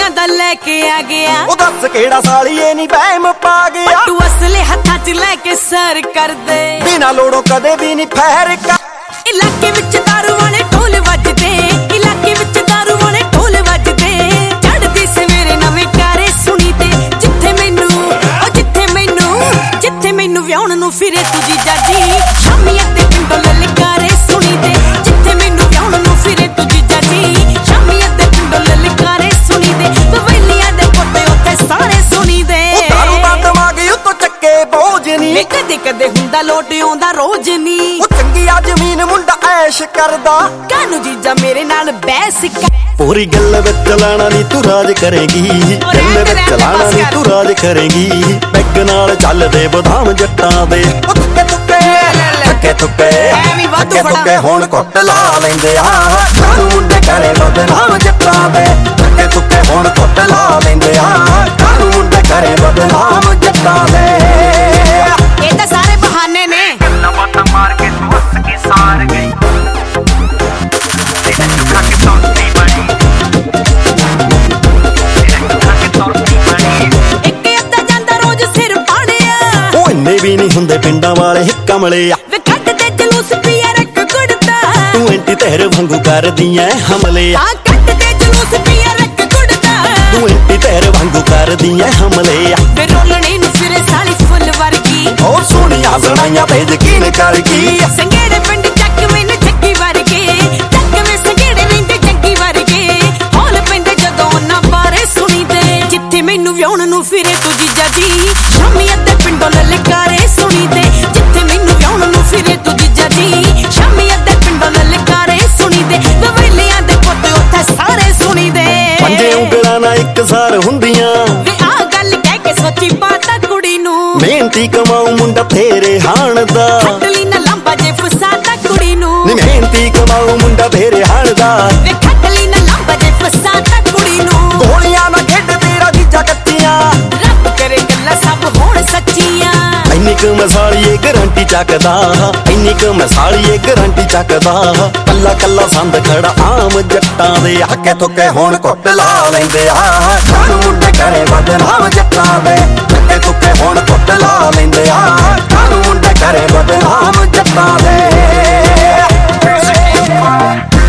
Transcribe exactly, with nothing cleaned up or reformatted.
दुनिया दा लेके आ गया। ओ दस केड़ा सालिए नी बहम पा गया। तू असले हत्थां च लेके सर कर दे, बिना लोड़ों कदे भी नी फैर कर। इलाके विच दारू वाले ढोल वजदे, इलाके विच दारू वाले ढोल वजदे। चढ़दी सवेरे नवें कारे सुनी दे, जिथे मैनू ओ जिथे मैनू जिथे मैनू व्याहण नूं फिरे तू जीजा जी। शामी अते पिंडों ललकारे सुनी दे, जिथे मैनू व्याहण नूं फिरे तू जीजा जी। शामी अते पिंडों ललकारे सुनी दे, बवेलियां दे पोते उत्ते सारे सुनी दे। ओ दारू दा दिमाग उत्तों चक्के बोझ नी, वे कदे कदे हुंदा लोट आउंदा रोज नी। ओ चंगिया जमीन मुंडा ऐश करदा, कानू जीजा मेरे नाल बैस कर। पूरी गल विच लाना नी तू राज करेगी, गल विच लाना नी तू राज करेगी। पैग नाल चलदे बदाम जट्टां दे, ओ तुक्के तुक्के थक्के थुक्के थक्के थुक्के हुण घुट ला लैंदे आ। कानू मुंडे करे बदनाम जट्टां दे, थक्के थुक्के हुण घुट ला लैंदे आ। कानू मुंडे करे बदनाम जट्टां दे। ये तां सारे बहाने ने, गल्लां बातां मार के तू हस के सार गई। तेरे चुखा के तोड़ती बनी, तेरे चुखा के तोड़ती बनी। एक अद्धा जांदा रोज सिर पाड़िया, ओ इन्ने भी नहीं हुंदे पिंडां वाले कमले आ। वे कट दे जलूस पिया रख गुड़दा, तू एंटी तेरे वांगू करदी ऐ हमले आ। हां कट दे जलूस पिया रख गुड़दा, तू एंटी तेरे वांगू करदी ऐ हमले आ। वे रोलणे नूं फिरे साली फुੱਲ वर्गी, ओ सोहणियां सुणाइयां ते यकीन कर गई। संगेड़े पिंड ਚੱਕ मैनू जग्गी वर्गे, ਚੱਕ ਵੇ ਸੰਗੇੜੇ ਰਹਿੰਦੇ ਜੱਗੀ वर्गे। ਹੌਲ ਪੈਂਦੇ ਜਦੋਂ ਉਹਨਾਂ ਬਾਰੇ ਸੁਣੀ ਦੇ, ਜਿੱਥੇ ਮੈਨੂੰ ਵਿਆਹਣ ਨੂੰ ਫਿਰੇ ਤੂੰ ਜੀਜਾ ਜੀ। ਸ਼ਾਮੀ ਅੱਧੇ ਪਿੰਡੋਂ ਲਲਕਾਰੇ ਸੁਣੀ ਦੇ, ਜਿੱਥੇ ਮੈਨੂੰ ਵਿਆਹਣ ਨੂੰ ਫਿਰੇ ਤੂੰ ਜੀਜਾ ਜੀ। ਸ਼ਾਮੀ ਅੱਧੇ ਪਿੰਡੋਂ ਲਲਕਾਰੇ ਸੁਣੀ ਦੇ, ਬਵੇਲੀਆਂ ਦੇ ਪੁੱਤ ਉੱਥੇ ਸਾਰੇ ਸੁਣੀ ਦੇ। ਪੰਜੇ ਉਂਗਲਾਂ ਨਾਲ ਇੱਕ ਸਾਰ ਹੁੰਦੀਆਂ, ਵੇ ਆ ਗੱਲ ਕਹਿ ਕੇ ਸੋਚੀ ਪਾਤਾ ਕੁੜੀ ਨੂੰ। ਮਿਹਨਤੀ ਕਮਾਊ ਮੁੰਡਾ ਤੇਰੇ ਹਾਣ ਦਾ, ਖੱਟਲੀ ਨਾ ਲੰਬਾ ਜੇ ਫਸਾਤਾ ਕੁੜੀ ਨੂੰ। ਨੀ ਮਿਹਨਤੀ ਕਮਾਊ ਮੁੰਡਾ ਤੇਰੇ ਹਾਣ ਦਾ। ਵੇ ਖੱਟਲੀ ਨਾ ਲੰਬਾ ਜੇ ਫਸਾਤਾ ਕੁੜੀ ਨੂੰ। ਗੋਲੀਆਂ ਨਾਲ ਖੇਡ ਤੇਰਾ ਜੀਜਾ ਕੱਚੀਆਂ, ਰੱਬ ਕਰੇ ਗੱਲਾਂ ਸਭ ਹੋਣ ਸੱਚੀਆਂ। ਇੰਨੀ ਕੁ ਮਸਾਲੀਏ ਗਰੰਟੀ ਚੱਕਦਾ, ਇੰਨੀ ਕੁ ਮਸਾਲੀਏ ਗਰੰਟੀ ਚੱਕਦਾ। ਕੱਲਾ ਕੱਲਾ ਸੰਦ ਖੜਾ ਆਮ ਜੱਟਾਂ ਦੇ, ਹੱਕੇ ਥੁੱਕੇ ਹੁਣ ਘੁੱਟ ਲਾ ਲੈਂਦੇ ਆ। ਕਾਨੂੰ ਮੁੰਡੇ ਕਰੇ ਬਦਨਾਮ ਜੱਟਾਂ ਦੇ, ਹੱਕੇ ਥੁੱਕੇ ਹੁਣ ਘੁੱਟ ਲਾ ਲੈਂਦੇ ਆ। ਕਾਨੂੰ ਮੁੰਡੇ ਕਰੇ ਬਦਨਾਮ ਜੱਟਾਂ ਦੇ।